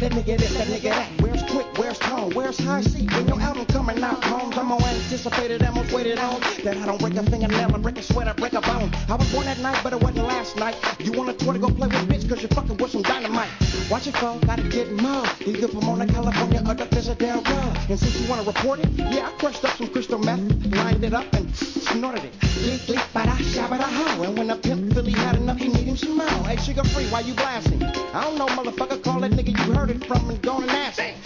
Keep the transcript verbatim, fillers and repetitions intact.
that nigga this, that nigga that. Where's quick, where's tone, where's high C? When your album coming out, homes, I'm more anticipated and most waited on. That I don't break a fingernail, I break a sweat, I break a bone. I was born that night, but it wasn't last night. You want a tour to go play with bitch, cause you're fucking with some dynamite. Watch it fall, gotta get more. Either Pomona, California, or the Fizzadale Road. And since you wanna report it, yeah, I crushed up some crystal meth, lined it up and snorted it. Leak, leak, bada, shabada, ho. And when the pimp Philly had enough, he need him some more. Hey, sugar free, why you blasting? I don't know, motherfucker, call that nigga you heard it from and go and ask him.